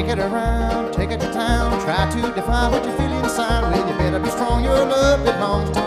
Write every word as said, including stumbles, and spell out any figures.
it around, take it to town. Try to define what you feel inside. Well, you better be strong, your love belongs to